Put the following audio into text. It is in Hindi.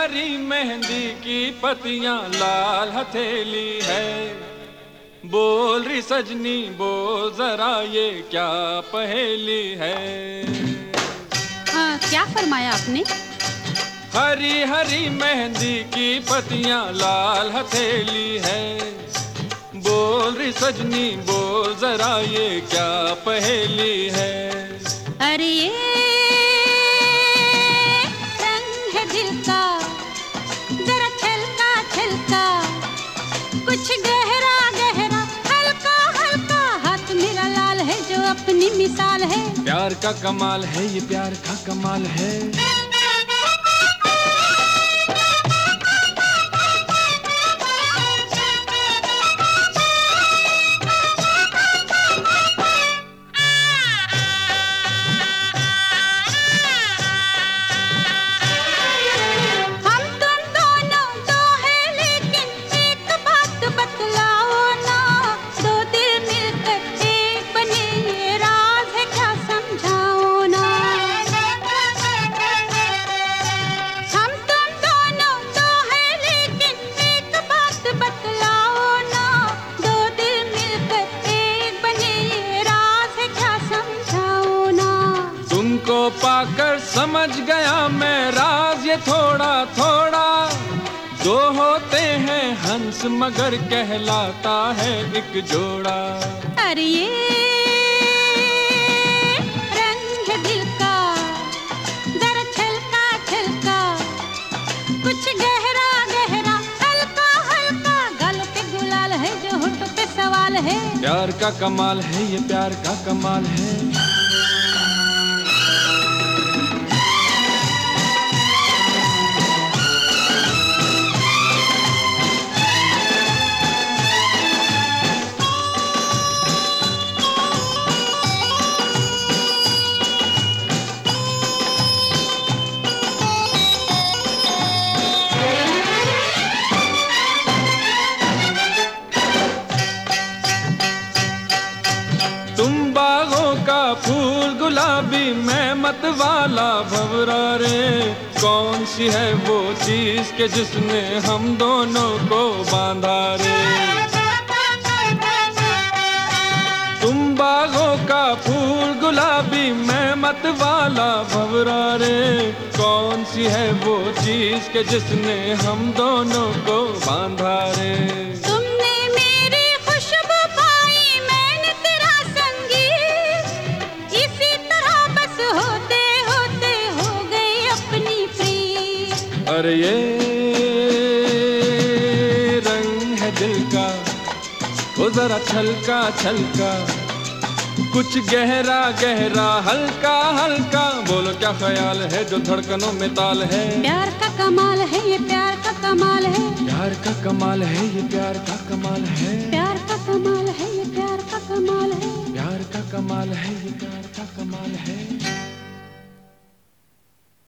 हरी मेहंदी की पत्तियां लाल हथेली है। बोल रही सजनी बोल जरा ये क्या पहेली है। हाँ, क्या फरमाया आपने? हरी हरी मेहंदी की पत्तियां लाल हथेली है। बोल रही सजनी बोल जरा ये क्या पहेली है। अरे ये रंग है दिल का, जरा छलका छलका, कुछ गहरा गहरा हल्का हल्का, हाथ मेरा लाल है जो अपनी मिसाल है। प्यार का कमाल है ये प्यार का कमाल है। तुमको पाकर समझ गया मैं राज ये थोड़ा थोड़ा। दो होते हैं हंस मगर कहलाता है एक जोड़ा। अरे ये रंग है दिल का, जरा छलका छलका, कुछ गहरा गहरा हल्का हल्का, गालों पे गुलाल है जो होठों पे सवाल है। प्यार का कमाल है ये प्यार का कमाल है। फूल गुलाबी मैं मत वाला भंवरा रे। कौन सी है वो चीज के जिसने हम दोनों को बांधा रे। तुम बागों का फूल गुलाबी मैं मत वाला भंवरा रे। कौन सी है वो चीज के जिसने हम दोनों को बांधा रे। अरे ये रंग है दिल का, वो जरा छलका छलका, कुछ गहरा गहरा हल्का हल्का। बोलो क्या ख्याल है जो धड़कनों में ताल है। प्यार का कमाल है ये प्यार का कमाल है। प्यार का कमाल है ये प्यार का कमाल है। प्यार का कमाल है ये प्यार का कमाल है। प्यार का कमाल है ये प्यार का कमाल है।